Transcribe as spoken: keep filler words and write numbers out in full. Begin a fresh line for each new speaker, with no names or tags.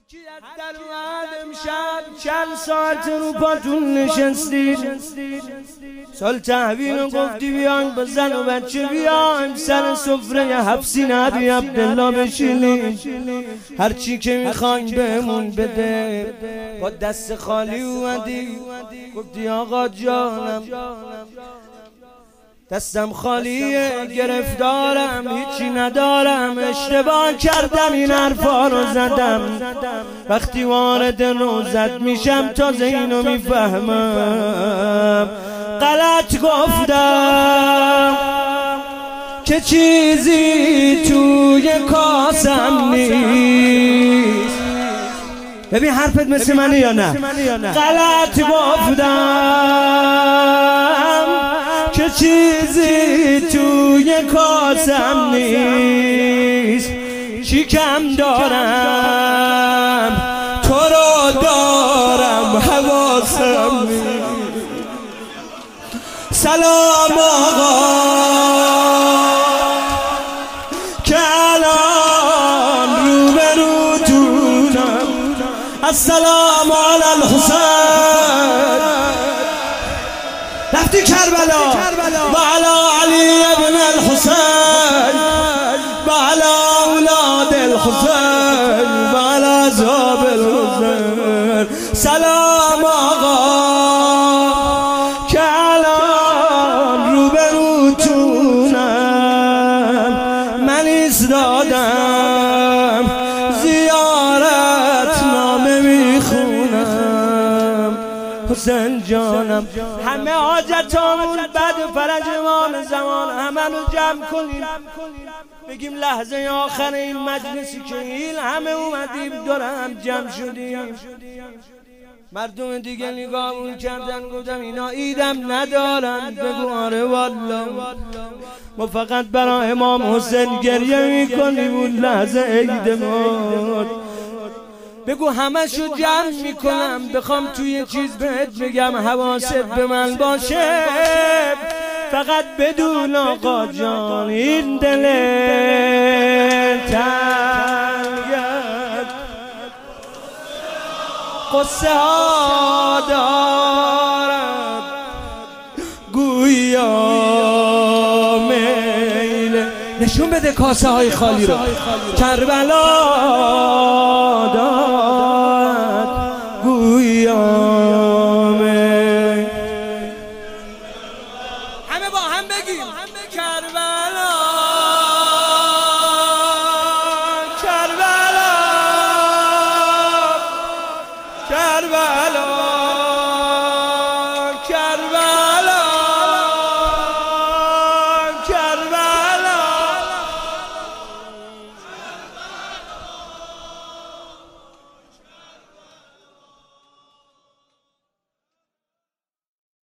هرکی از در اومد امشب چند ساعت رو پاتون نشستید، سال تحویل رو گفتی بیاین با زن و بچه بیاین سر سفره حفصین ابی عبدالله بشینید، هرچی که میخواین بهمون بده. با دست خالی اومدی گفتی آقا جانم دستم خالیه، گرفتارم، هیچی ندارم، اشتباه کردم این حرفا رو زدم. وقتی وارد روزت میشم تازه اینو میفهمم غلط گفتم که چیزی توی کاسم نیست. ببین حرفت مثل منه یا نه؟ غلط گفتم که چیزی توی کاسم نیست، چی کم دارم تو رو دارم حواسم نیست. سلام آقا که الان روبروتونم، السلام علی الحسین رفتی کربلا و علی علی ابن الحسین و علی اولاد الحسین و علی اصحاب الحسین. سلام آقا که الان روبروتونم، من ایستادم زیارت نامه میخونم. حسین جانم همه حاجتامون بعد فرج امام زمان همه رو جمع کنیم بگیم لحظه آخر این مجلسی که این همه اومدیم دور هم جمع شدیم. مردم دیگه نگاهمون کردن گفتم اینا ایدم ندارن. بگو آره والله ما فقط برای امام حسین گریه میکنیم اون لحظه عیدمون. بگو همه شو جمع میکنم بخوام توی چیز بهت بگم حواست به من باشه، فقط بدون آقا جان این دل تنگت قصه ها دارد گویا میله. نشون بده کاسه های خالی رو. کربلا